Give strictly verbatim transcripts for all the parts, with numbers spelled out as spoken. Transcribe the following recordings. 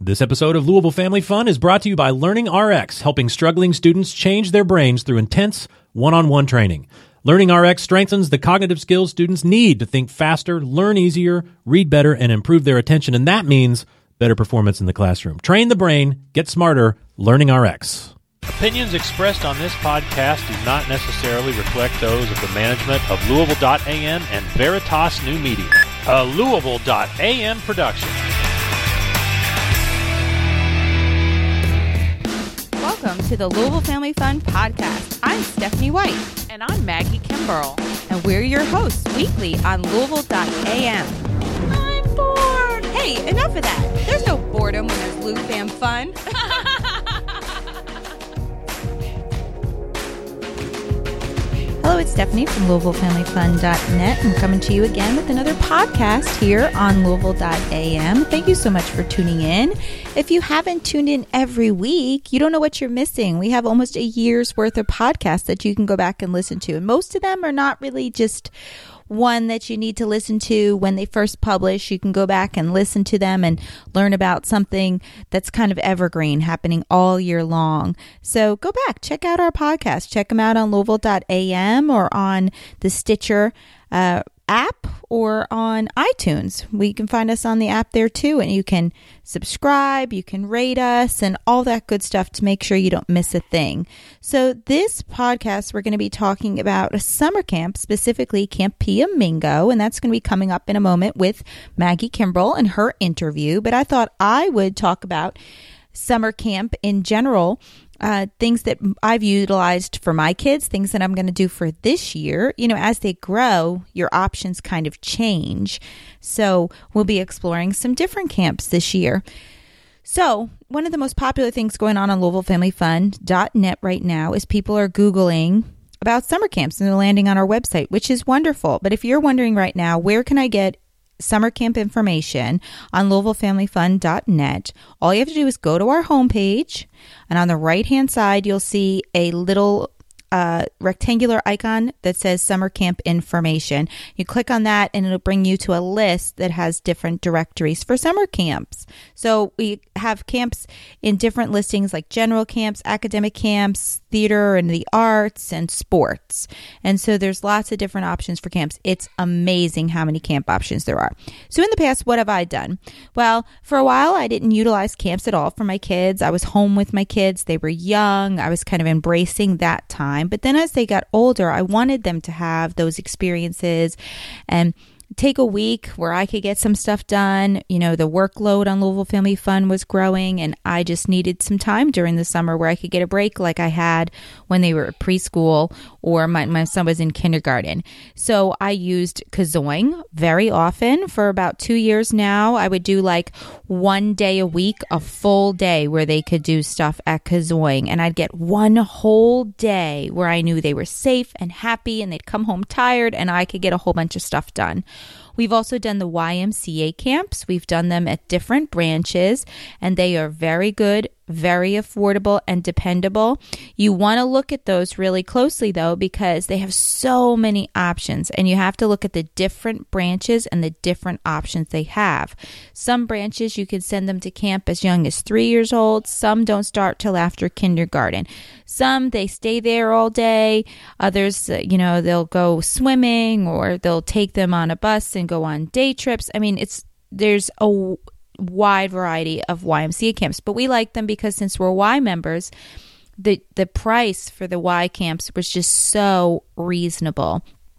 This episode of Louisville Family Fun is brought to you by LearningRx, helping struggling students change their brains through intense one-on-one training. LearningRx strengthens the cognitive skills students need to think faster, learn easier, read better, and improve their attention, and that means better performance in the classroom. Train the brain, get smarter, LearningRx. Opinions expressed on this podcast do not necessarily reflect those of the management of Louisville dot A M and Veritas New Media, a Louisville dot A M production. Welcome to the Louisville Family Fun Podcast. I'm Stephanie White. And I'm Maggie Kimbrell. And we're your hosts weekly on Louisville dot A M. I'm bored. Hey, enough of that. There's no boredom when there's Lou Fam Fun. Hello, it's Stephanie from Louisville Family Fun dot net. I'm coming to you again with another podcast here on Louisville dot A M. Thank you so much for tuning in. If you haven't tuned in every week, you don't know what you're missing. We have almost a year's worth of podcasts that you can go back and listen to. And most of them are not really just one that you need to listen to when they first publish. You can go back and listen to them and learn about something that's kind of evergreen, happening all year long. So go back, check out our podcast. Check them out on Louisville dot A M or on the Stitcher uh, app or on iTunes. We can find us on the app there too, and you can subscribe, you can rate us, and all that good stuff to make sure you don't miss a thing. So this podcast, we're going to be talking about a summer camp, specifically Camp Pia Mingo, and that's going to be coming up in a moment with Maggie Kimbrell and her interview. But I thought I would talk about summer camp in general. Uh, things that I've utilized for my kids, things that I'm going to do for this year. You know, as they grow, your options kind of change. So we'll be exploring some different camps this year. So one of the most popular things going on on Louisville Family Fun dot net right now is people are Googling about summer camps and they're landing on our website, which is wonderful. But if you're wondering right now, where can I get summer camp information on Louisville Family Fun dot net, all you have to do is go to our homepage, and on the right hand side you'll see a little uh, rectangular icon that says summer camp information. You click on that and it'll bring you to a list that has different directories for summer camps. So we have camps in different listings like general camps, academic camps, theater and the arts, and sports. And so there's lots of different options for camps. It's amazing how many camp options there are. So in the past, what have I done? Well, for a while, I didn't utilize camps at all for my kids. I was home with my kids. They were young. I was kind of embracing that time. But then as they got older, I wanted them to have those experiences and take a week where I could get some stuff done. You know, the workload on Louisville Family Fun was growing, and I just needed some time during the summer where I could get a break like I had when they were preschool or my, my son was in kindergarten. So I used Kazoing very often for about two years now. I would do like one day a week, a full day where they could do stuff at Kazoing, and I'd get one whole day where I knew they were safe and happy and they'd come home tired and I could get a whole bunch of stuff done. We've also done the Y M C A camps. We've done them at different branches, and they are very good, very affordable, and dependable. You want to look at those really closely, though, because they have so many options, and you have to look at the different branches and the different options they have. Some branches, you can send them to camp as young as three years old. Some don't start till after kindergarten. Some, they stay there all day. Others, uh, you know, they'll go swimming or they'll take them on a bus and go on day trips. I mean, it's there's a wide variety of Y M C A camps, but we like them because since we're Y members, the the price for the Y camps was just so reasonable.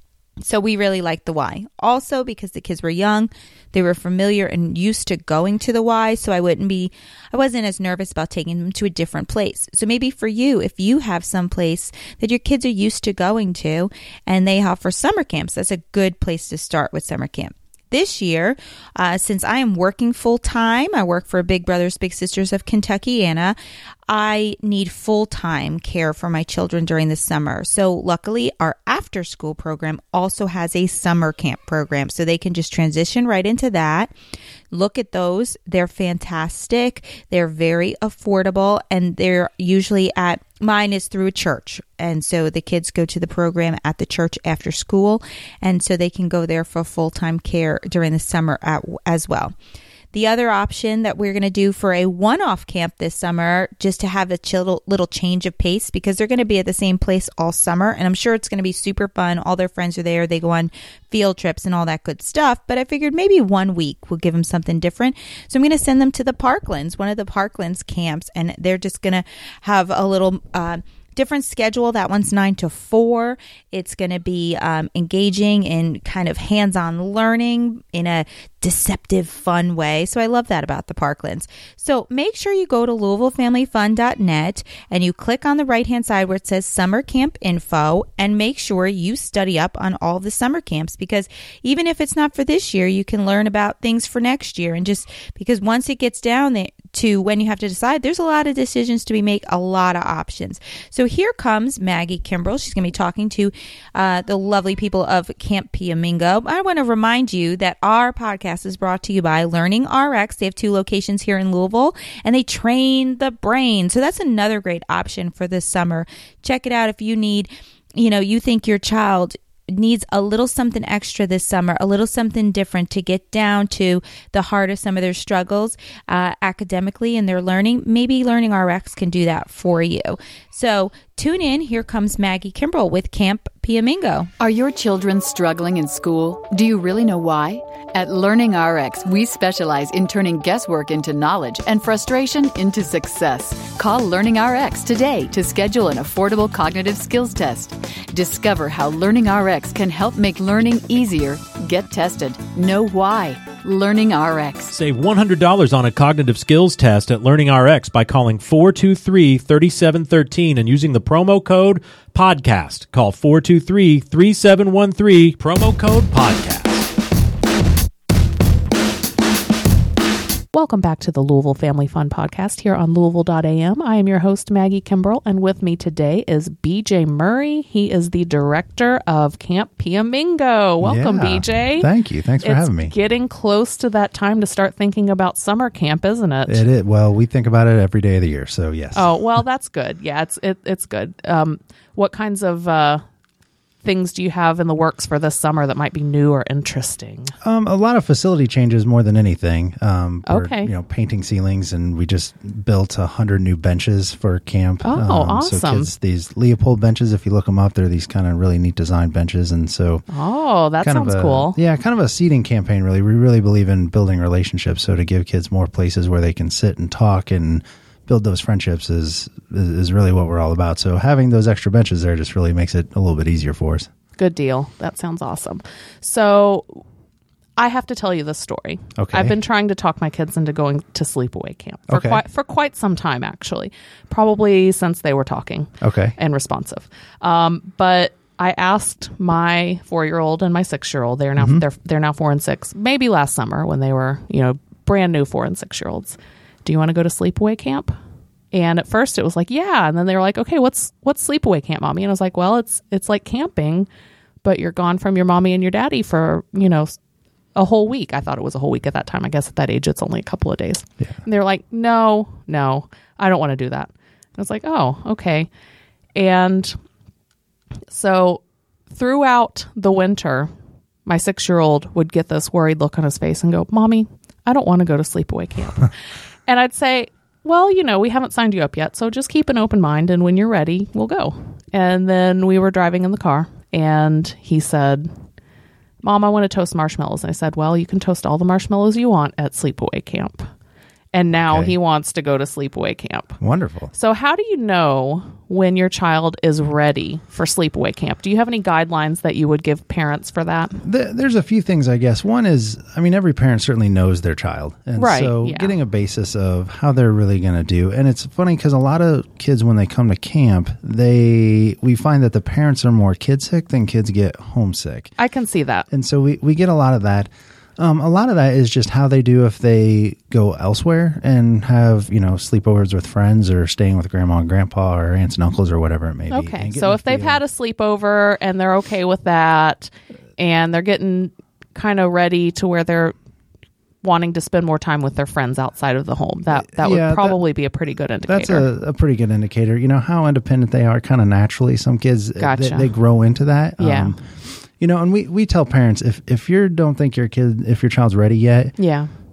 So we really liked the Y. Also, because the kids were young, they were familiar and used to going to the Y, so I wouldn't be, I wasn't as nervous about taking them to a different place. So maybe for you, if you have some place that your kids are used to going to and they offer summer camps, that's a good place to start with summer camp. This year, uh, since I am working full-time, I work for Big Brothers Big Sisters of Kentuckiana, I need full-time care for my children during the summer. So luckily, our after-school program also has a summer camp program, so they can just transition right into that. Look at those. They're fantastic. They're very affordable, and they're usually at, mine is through a church. And so the kids go to the program at the church after school, and so they can go there for full-time care during the summer at, as well. The other option that we're going to do for a one-off camp this summer, just to have a chill, little change of pace, because they're going to be at the same place all summer, and I'm sure it's going to be super fun. All their friends are there. They go on field trips and all that good stuff, but I figured maybe one week will give them something different. So I'm going to send them to the Parklands, one of the Parklands camps, and they're just going to have a little uh, different schedule. That one's nine to four. It's going to be um, engaging in kind of hands-on learning in a deceptive, fun way. So I love that about the Parklands. So make sure you go to Louisville Family Fun dot net and you click on the right-hand side where it says Summer Camp Info, and make sure you study up on all the summer camps, because even if it's not for this year, you can learn about things for next year. And just because once it gets down there to when you have to decide, there's a lot of decisions to be made, a lot of options. So here comes Maggie Kimbrell. She's going to be talking to uh, the lovely people of Camp Piamingo. I want to remind you that our podcast is brought to you by Learning R X. They have two locations here in Louisville, and they train the brain. So that's another great option for this summer. Check it out if you need, you know, you think your child needs a little something extra this summer, a little something different to get down to the heart of some of their struggles uh, academically in their learning. Maybe Learning R X can do that for you. So tune in. Here comes Maggie Kimbrell with Camp Piamingo. Are your children struggling in school? Do you really know why? At Learning R X, we specialize in turning guesswork into knowledge and frustration into success. Call Learning R X today to schedule an affordable cognitive skills test. Discover how Learning R X can help make learning easier. Get tested. Know why. Learning R X. Save one hundred dollars on a cognitive skills test at Learning R X by calling four two three, three seven one three and using the promo code PODCAST. Call four two three, three seven one three, promo code PODCAST. Welcome back to the Louisville Family Fun Podcast here on Louisville dot A M. I am your host, Maggie Kimbrell, and with me today is B J Murray. He is the director of Camp Piamingo. Welcome, yeah, B J. Thank you. Thanks for it's having me. Getting close to that time to start thinking about summer camp, isn't it? It is. Well, we think about it every day of the year, so yes. Oh, well, that's good. Yeah, it's it, it's good. Um, what kinds of uh, things do you have in the works for this summer that might be new or interesting? Um, a lot of facility changes more than anything. Um, we're, Okay. You know, painting ceilings, and we just built a hundred new benches for camp. Oh, um, awesome. So kids, these Leopold benches, if you look them up, they're these kind of really neat design benches. And so Oh, that kind sounds of a, cool. Yeah, kind of a seating campaign, really. We really believe in building relationships. So to give kids more places where they can sit and talk and build those friendships is, is really what we're all about. So having those extra benches there just really makes it a little bit easier for us. Good deal. That sounds awesome. So I have to tell you this story. Okay. I've been trying to talk my kids into going to sleepaway camp for Okay. quite for quite some time, actually, probably since they were talking Okay. and responsive. Um, but I asked my four-year-old and my six-year-old. They're now Mm-hmm. they're they're now four and six. Maybe last summer when they were you know brand new four and six-year-olds. Do you want to go to sleepaway camp? And at first it was like, yeah. And then they were like, okay, what's what's sleepaway camp, mommy? And I was like, well, it's it's like camping, but you're gone from your mommy and your daddy for, you know, a whole week. I thought it was a whole week at that time. I guess at that age, it's only a couple of days. Yeah. And they were like, no, no, I don't want to do that. I was like, oh, okay. And so throughout the winter, my six-year-old would get this worried look on his face and go, mommy, I don't want to go to sleepaway camp. And I'd say, well, you know, we haven't signed you up yet, so just keep an open mind, and when you're ready, we'll go. And then we were driving in the car, and he said, Mom, I want to toast marshmallows. And I said, well, you can toast all the marshmallows you want at sleepaway camp. And now Okay. he wants to go to sleepaway camp. Wonderful. So how do you know when your child is ready for sleepaway camp? Do you have any guidelines that you would give parents for that? Th- There's a few things, I guess. One is, I mean, every parent certainly knows their child. And Right, so yeah. getting a basis of how they're really going to do. And it's funny because a lot of kids, when they come to camp, they we find that the parents are more kid sick than kids get homesick. I can see that. And so we, we get a lot of that. Um, a lot of that is just how they do if they go elsewhere and have, you know, sleepovers with friends or staying with grandma and grandpa or aunts and uncles or whatever it may be. Okay. And So getting if they've feel- had a sleepover and they're okay with that and they're getting kind of ready to where they're wanting to spend more time with their friends outside of the home, that that Yeah, would that- probably be a pretty good That's indicator. a, a pretty good indicator. You know, how independent they are kind of naturally. Some kids, uh, Gotcha. they, they grow into that. Yeah. You know, and we, we tell parents, if, if you don't think your kid, if your child's ready yet, yeah.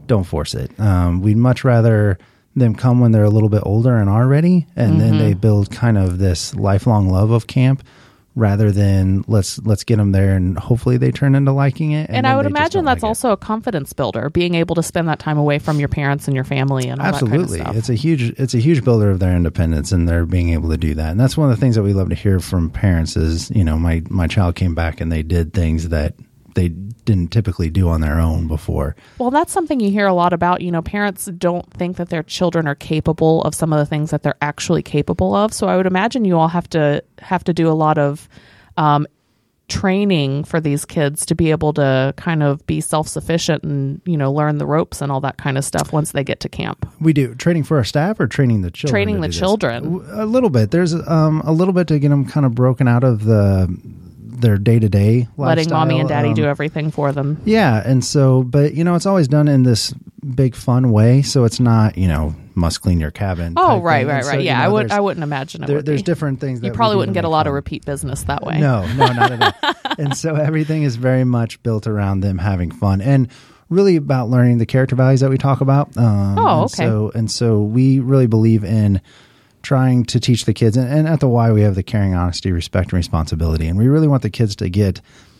don't force it. Um, we'd much rather them come when they're a little bit older and are ready, and mm-hmm. then they build kind of this lifelong love of camp, rather than let's let's get them there and hopefully they turn into liking it. And, and I would imagine that's like also it. a confidence builder, being able to spend that time away from your parents and your family and all Absolutely. that kind of stuff. It's a huge it's a huge builder of their independence, and they're being able to do that. And that's one of the things that we love to hear from parents is, you know, my, my child came back and they did things that they didn't typically do on their own before. Well, that's something you hear a lot about. You know, parents don't think that their children are capable of some of the things that they're actually capable of. So I would imagine you all have to have to do a lot of um, training for these kids to be able to kind of be self-sufficient and, you know, learn the ropes and all that kind of stuff once they get to camp. We do. Training for our staff or training the children? Training the children. A little bit. There's um, a little bit to get them kind of broken out of the their day-to-day lifestyle. Letting mommy and daddy um, do everything for them. Yeah, and so, but, you know, it's always done in this big fun way, so it's not, you know, must clean your cabin. Oh, right, right, right. So, yeah, you know, I would. I wouldn't imagine it there, would There's be. different things that you probably wouldn't get a lot fun. of repeat business that way. No, no, not at all. And so everything is very much built around them having fun and really about learning the character values that we talk about. Um, oh, and okay. So, and so we really believe in trying to teach the kids, and, and at the Y we have the caring, honesty, respect, and responsibility. And we really want the kids to get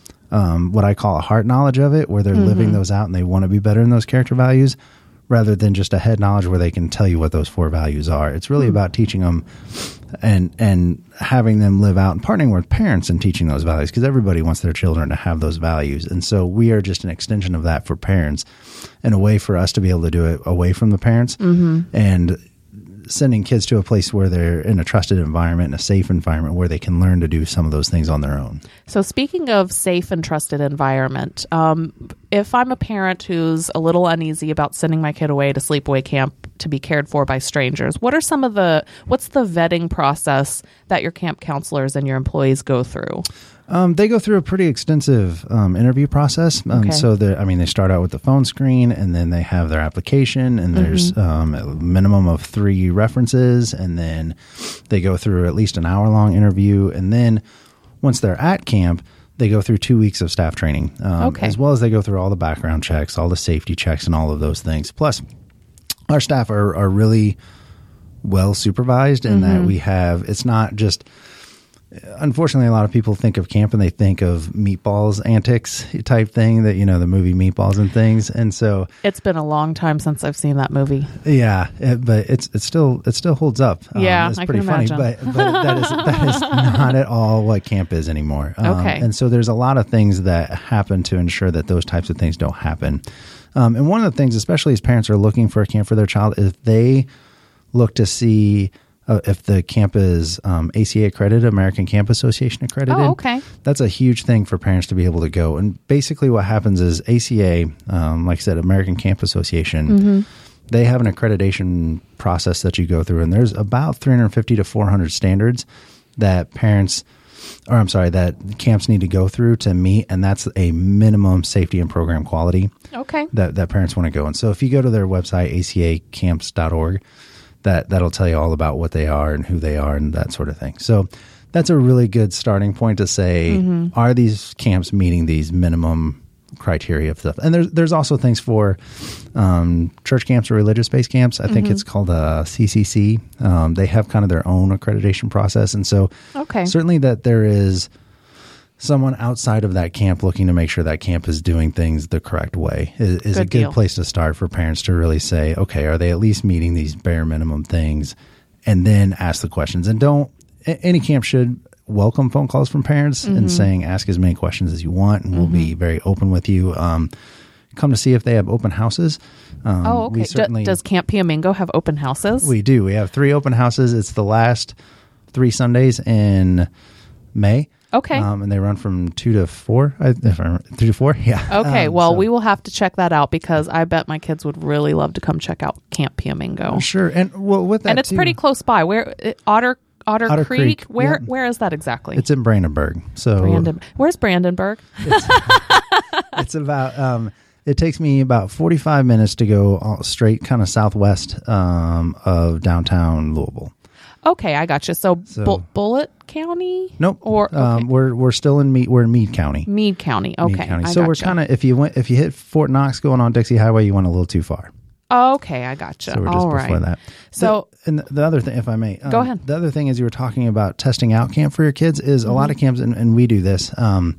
um, what I call a heart knowledge of it, where they're mm-hmm. living those out and they want to be better in those character values, rather than just a head knowledge where they can tell you what those four values are. It's really mm-hmm. about teaching them and and having them live out and partnering with parents and teaching those values, because everybody wants their children to have those values. And so we are just an extension of that for parents and a way for us to be able to do it away from the parents mm-hmm. and sending kids to a place where they're in a trusted environment, in a safe environment where they can learn to do some of those things on their own. So speaking of safe and trusted environment, um, if I'm a parent who's a little uneasy about sending my kid away to sleepaway camp to be cared for by strangers, what are some of the, what's the vetting process that your camp counselors and your employees go through? Um, they go through a pretty extensive um, interview process. Um, okay. So, I mean, they start out with the phone screen, and then they have their application, and there's mm-hmm. um, a minimum of three references, and then they go through at least an hour-long interview, and then once they're at camp, they go through two weeks of staff training, um, okay. as well as they go through all the background checks, all the safety checks, and all of those things. Plus, our staff are, are really well supervised in mm-hmm. that we have, it's not just... Unfortunately, a lot of people think of camp and they think of Meatballs antics type thing, that, you know, the movie Meatballs and things. And so it's been a long time since I've seen that movie. Yeah, it, but it's it's still it still holds up. Um, yeah, it's I pretty can funny, imagine. but, but that is that is not at all what camp is anymore. Um, okay, and so there's a lot of things that happen to ensure that those types of things don't happen. Um, and one of the things, especially as parents are looking for a camp for their child, is they look to see. Uh, if the camp is um, A C A accredited, American Camp Association accredited. Oh, okay. That's a huge thing for parents to be able to go. And basically what happens is A C A, um, like I said, American Camp Association, mm-hmm. they have an accreditation process that you go through. And there's about three hundred fifty to four hundred standards that parents, or I'm sorry, that camps need to go through to meet. And that's a minimum safety and program quality okay. that, that parents want to go. And so if you go to their website, A C A camps dot org, That, that'll tell you all about what they are and who they are and that sort of thing. So that's a really good starting point to say, mm-hmm. are these camps meeting these minimum criteria of stuff? And there's there's also things for um, church camps or religious-based camps. I mm-hmm. think it's called a C C C. Um, they have kind of their own accreditation process. And so okay. certainly that there is someone outside of that camp looking to make sure that camp is doing things the correct way is, is good a good deal. place to start for parents to really say, okay, are they at least meeting these bare minimum things? And then ask the questions. And don't, any camp should welcome phone calls from parents mm-hmm. and saying, ask as many questions as you want, and mm-hmm. we'll be very open with you. Um, come to see if they have open houses. Um, oh, okay. We certainly, D- does Camp Piamingo have open houses? We do. We have three open houses. It's the last three Sundays in May. Okay. Um, and they run from two to four, I, if I remember, two to four. Yeah. Okay. Um, well, so. we will have to check that out, because I bet my kids would really love to come check out Camp Piamingo. Sure. And well, with that, and it's too, pretty close by. Where uh, Otter Otter, Otter Creek? Creek. Where Yep. Where is that exactly? It's in Brandenburg. So Brandon. Where's Brandenburg? It's, it's about. Um, it takes me about forty-five minutes to go all straight, kind of southwest um, of downtown Louisville. Okay, I got you. So, So- Bu- Bullitt County? Nope. Or okay. um, we're we're still in Meade. We're in Meade County. Meade County. Okay, Meade County. I So we're gotcha. kind of if you went if you hit Fort Knox going on Dixie Highway, you went a little too far. Okay, I gotcha. So we're just All before right. that. So- the, and the other thing, if I may, um, Go ahead. The other thing is you were talking about testing out camp for your kids. Is a lot of camps, and, and we do this. Um,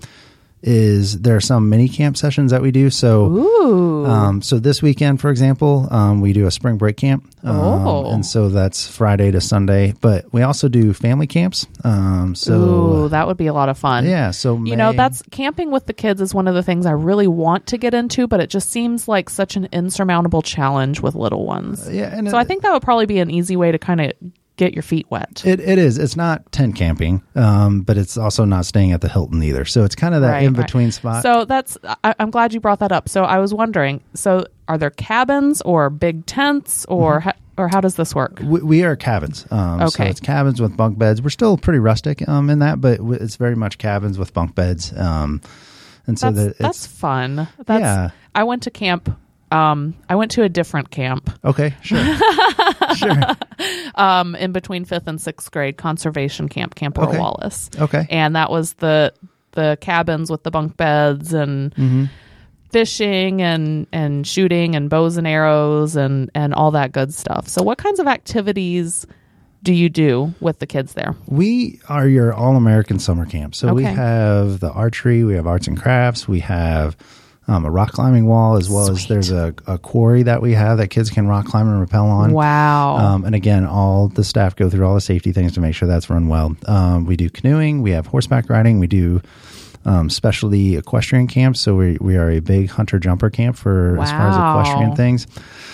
is there are some mini camp sessions that we do. So, Ooh. um, so this weekend, for example, um, we do a spring break camp. Um, Oh. and so that's Friday to Sunday. But we also do family camps. Um, so Ooh, that would be a lot of fun. yeah. So You know, May- that's camping with the kids is one of the things I really want to get into, but it just seems like such an insurmountable challenge with little ones. yeah. And So it- I think that would probably be an easy way to kind of get your feet wet. It it is. It's not tent camping, um, but it's also not staying at the Hilton either. So it's kind of that Right, in right. between spot. So that's, I, I'm glad you brought that up. So I was wondering, so are there cabins or big tents or, Mm-hmm. ho- or how does this work? we, we are cabins. Um, So Okay. it's cabins with bunk beds. We're still pretty rustic um, in that, but w- it's very much cabins with bunk beds. Um, and so That's, that it's that's fun. That's, Yeah. I went to camp. Um, I went to a different camp okay. Sure. sure. um, in between fifth and sixth grade, conservation camp, Camp Earl Okay. Wallace. Okay. And that was the the cabins with the bunk beds and Mm-hmm. fishing and and shooting and bows and arrows and and all that good stuff. So what kinds of activities do you do with the kids there? We are your all American summer camp. So we Okay. have the archery, we have arts and crafts, we have um, a rock climbing wall, as well as Sweet. there's a, a quarry that we have that kids can rock climb and rappel on. Wow. Um, and again, all the staff go through all the safety things to make sure that's run well. Um, we do canoeing, we have horseback riding, we do um, specialty equestrian camps. So we we are a big hunter jumper camp for as far as Wow. equestrian things.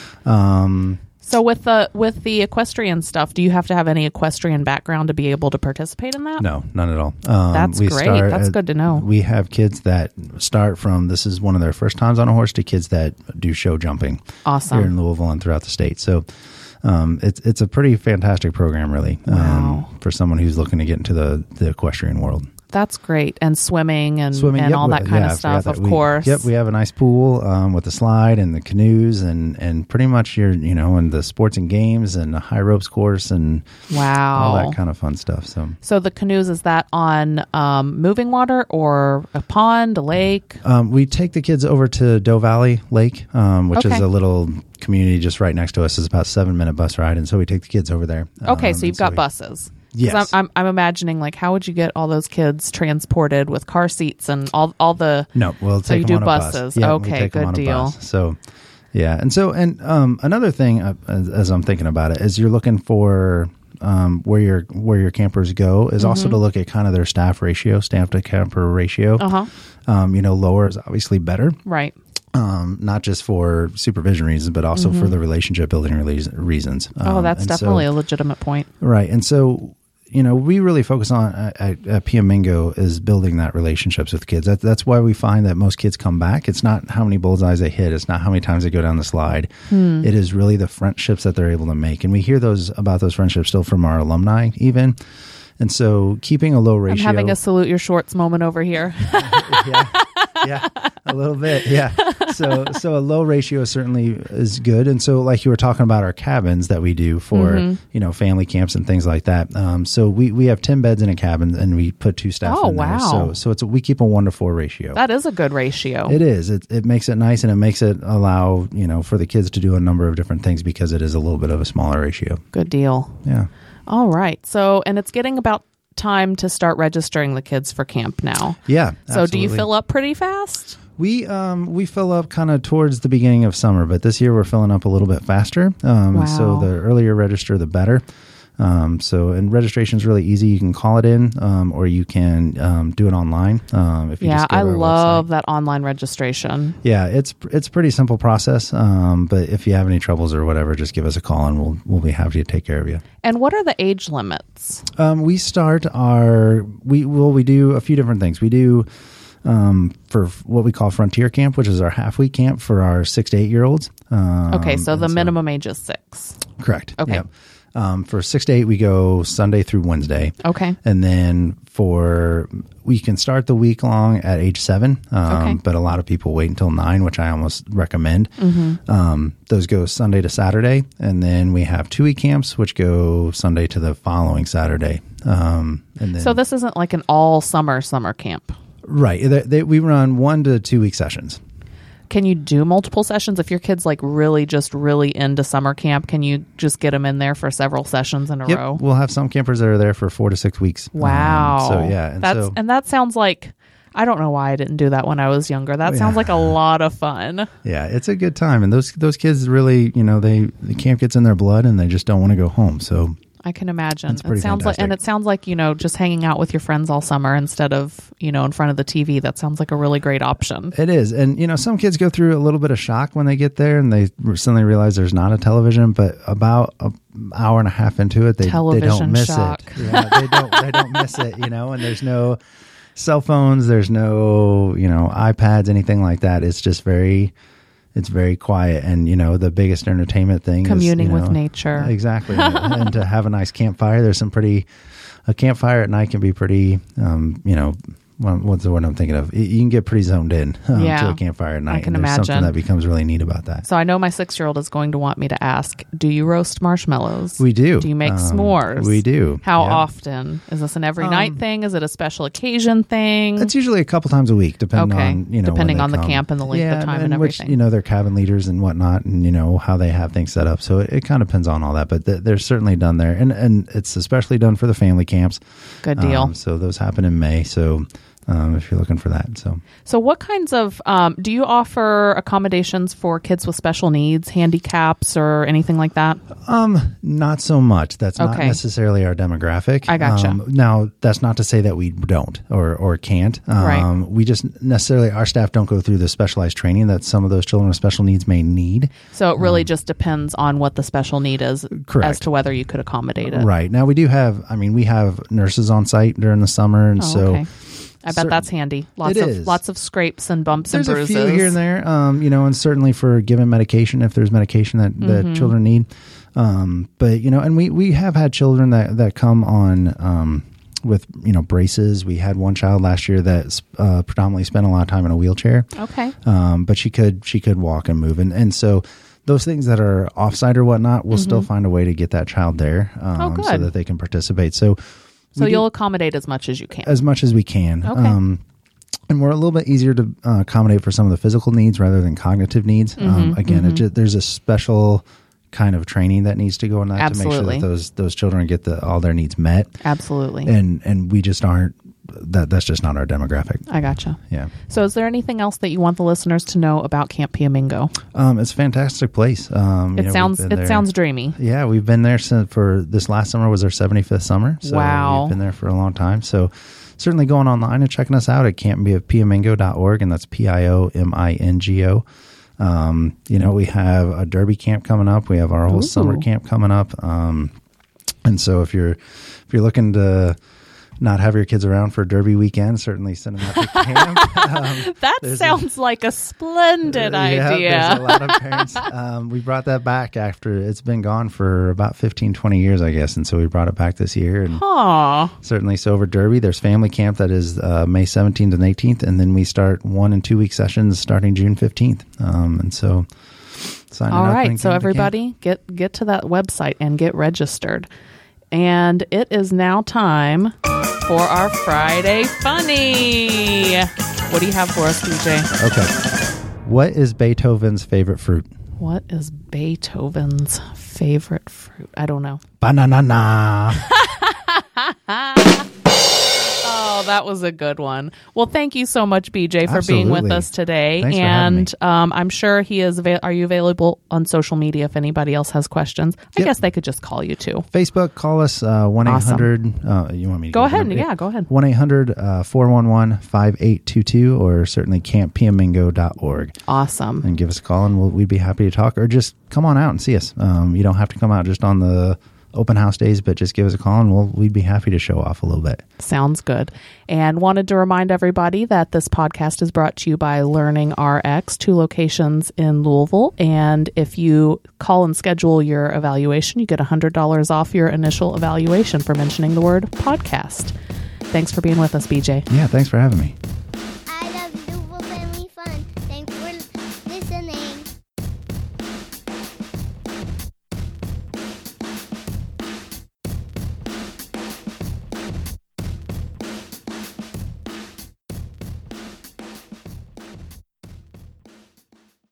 Um, So with the with the equestrian stuff, do you have to have any equestrian background to be able to participate in that? no, none at all. Um, That's we great. start That's at- good to know. We have kids that start from this is one of their first times on a horse to kids that do show jumping Awesome. here in Louisville and throughout the state. So um, it's it's a pretty fantastic program, really, Wow. um, for someone who's looking to get into the, the equestrian world. That's great. And swimming and, Swimming, and yep, all we- that kind yeah, I of forgot stuff, that. of We- course. Yep, we have a nice pool um, with the slide and the canoes and, and pretty much your, you know, and the sports and games and a high ropes course and Wow. all that kind of fun stuff. So So the canoes, is that on um, moving water or a pond, a lake? um, we take the kids over to Doe Valley Lake, um, which is Okay. a little community just right next to us. It's about a seven minute bus ride. And so we take the kids over there. Okay, Um, so you've and got we- buses. 'Cause Yes. I'm, I'm, I'm imagining, like, how would you get all those kids transported with car seats and all all the... No, we'll So take you them do on a buses. bus. Yeah, we Okay, take them good on a deal. bus. So, yeah, and so and um, another thing, uh, as, as I'm thinking about it, is you're looking for um, where your where your campers go is also Mm-hmm. to look at kind of their staff ratio, staff to camper ratio. Uh-huh. Um, you know, lower is obviously better. Right. Um, not just for supervision reasons, but also for the relationship building reas- reasons. Mm-hmm. Oh, Um, that's and so- definitely a legitimate point. Right. And so, you know, we really focus on at, at, at P M Mingo is building that relationships with kids. That, that's why we find that most kids come back. It's not how many bullseyes they hit. It's not how many times they go down the slide. Hmm. It is really the friendships that they're able to make. And we hear those about those friendships still from our alumni even. And so keeping a low ratio. I'm having a salute your shorts moment over here. yeah, yeah, a little bit. Yeah. So, so a low ratio certainly is good. And so, like you were talking about our cabins that we do for, Mm-hmm. you know, family camps and things like that. Um, so we, we have ten beds in a cabin and we put two staff Oh, in there. wow. So, so it's a, we keep a one to four ratio. That is a good ratio. It is. It, it makes it nice and it makes it allow, you know, for the kids to do a number of different things because it is a little bit of a smaller ratio. Good deal. Yeah. All right. So, and it's getting about time to start registering the kids for camp now. Yeah. So, do you absolutely. fill up pretty fast? We um we fill up kind of towards the beginning of summer, but this year we're filling up a little bit faster. Um, Wow. So the earlier register, the better. Um, so and registration is really easy. You can call it in, um, or you can um, do it online. Um, if you Yeah, just go I to our love website. that online registration. Yeah, it's it's a pretty simple process. Um, but if you have any troubles or whatever, just give us a call and we'll we'll be happy to take care of you. And what are the age limits? Um, we start our we well we do a few different things. We do. Um, for what we call Frontier Camp, which is our half week camp for our six to eight year olds. Um, Okay, so the and minimum age is six. correct. Okay. Yep. Um, for six to eight, we go Sunday through Wednesday. Okay. And then for, we can start the week long at age seven, um, Okay. but a lot of people wait until nine, which I almost recommend. Mm-hmm. Um, those go Sunday to Saturday. And then we have two week camps, which go Sunday to the following Saturday. Um, and then, So this isn't like an all summer summer camp. right. They, they, we run one to two week sessions. Can you do multiple sessions if your kid's like really just really into summer camp? Can you just get them in there for several sessions in a Yep. row? We'll have some campers that are there for four to six weeks. Wow. Um, so yeah. And That's so, and that sounds like, I don't know why I didn't do that when I was younger. That Yeah. sounds like a lot of fun. yeah, it's a good time. And those, those kids really, you know, they, the camp gets in their blood and they just don't want to go home. So I can imagine. That's It pretty sounds like, and fantastic. it sounds like, you know, just hanging out with your friends all summer instead of, you know, in front of the T V. That sounds like a really great option. it is. And, you know, some kids go through a little bit of shock when they get there and they suddenly realize there's not a television, but about an hour and a half into it, they, they Television don't miss shock. it. Yeah, they don't, they don't miss it, you know, and there's no cell phones, there's no, you know, iPads, anything like that. It's just very, it's very quiet. And, you know, the biggest entertainment thing Communing is, you with know, nature. Exactly. and, and to have a nice campfire, there's some pretty, a campfire at night can be pretty, um, you know, well, what's the word I'm thinking of? You you can get pretty zoned in um, Yeah, to a campfire at night. can and there's imagine. something that becomes really neat about that. So I know my six-year-old is going to want me to ask, do you roast marshmallows? We do. Do you make Um, s'mores? We do. How Yeah. often? Is this an every night Um, thing? Is it a special occasion thing? It's usually a couple times a week, depending Okay. on, you know, when Depending they on the come. camp and the length of Yeah, time and which, everything. you know, they're cabin leaders and whatnot, and, you know, how they have things set up. So it, it kind of depends on all that, but th- they're certainly done there. And, and it's especially done for the family camps. Good deal. Um, so those happen in May. So um, if you're looking for that. So So what kinds of, um, do you offer accommodations for kids with special needs, handicaps, or anything like that? Um, not so much. That's not Okay. necessarily our demographic. I gotcha. Um, now, that's not to say that we don't or or can't. Um, Right. We just necessarily, our staff don't go through the specialized training that some of those children with special needs may need. So it really just depends on what the special need is Correct. as to whether you could accommodate it. Right. Now, we do have, I mean, we have nurses on site during the summer. And Oh, so okay. I bet certain- that's handy. Lots It of is. lots of scrapes and bumps there's and a bruises. few here and there, um, you know, and certainly for giving medication, if there's medication that, that Mm-hmm. children need. Um, but, you know, and we, we have had children that, that come on, um, with, you know, braces. We had one child last year that uh, predominantly spent a lot of time in a wheelchair. Okay. Um, but she could, she could walk and move. And, and so those things that are offsite or whatnot, we'll still find a way to get that child there, um, Oh, good. so that they can participate. So, So we do- you'll accommodate as much as you can. as much as we can. Okay. Um, and we're a little bit easier to uh, accommodate for some of the physical needs rather than cognitive needs. Mm-hmm, um, again, it just, there's a special kind of training that needs to go in that to make sure Absolutely. that those those children get the, all their needs met. Absolutely. And and we just aren't. That that's just not our demographic. I gotcha. Yeah. So is there anything else that you want the listeners to know about Camp Piamingo? Um, it's a fantastic place. Um, you It know, we've sounds been it there- sounds dreamy. Yeah, we've been there since for this last summer was our seventy-fifth summer. So Wow. we've been there for a long time. So certainly going online and checking us out at camp piamingo dot org, and that's P I O M I N G O. Um, you know, we have a derby camp coming up. We have our whole Ooh. summer camp coming up. Um, and so if you're if you're looking to not have your kids around for derby weekend, certainly send them out to camp. Um, That There's sounds like a splendid yeah, there's a idea. lot of parents. Um, we brought that back after it's been gone for about fifteen, twenty years, I guess. And so we brought it back this year. And Aw. certainly so over Derby, there's family camp that is uh, May seventeenth and eighteenth. And then we start one and two week sessions starting June fifteenth. Um, and so signing All up. right, and so coming to camp. everybody get get to that website and get registered. And it is now time for our Friday Funny. What do you have for us, D J? Okay. What is Beethoven's favorite fruit? What is Beethoven's favorite fruit? I don't know. Banana. Oh, that was a good one. Well, thank you so much, B J, for being with Absolutely. us today. Thanks for having and um, I'm sure he is. Ava- are you available on social media if anybody else has questions? I Yep. guess they could just call you too. Facebook, call us uh, one eight hundred. Uh, you want me to Go give the ahead. number? Yeah, go ahead. one eight hundred four one one five eight two two or certainly camp piamingo dot org Awesome. and give us a call and we'll, we'd be happy to talk or just come on out and see us. Um, you don't have to come out just on the open house days, but just give us a call and we'll, we'd be happy to show off a little bit. Sounds good. And wanted to remind everybody that this podcast is brought to you by Learning R X, two locations in Louisville. And if you call and schedule your evaluation, you get one hundred dollars off your initial evaluation for mentioning the word podcast. Thanks for being with us, B J. Yeah, thanks for having me.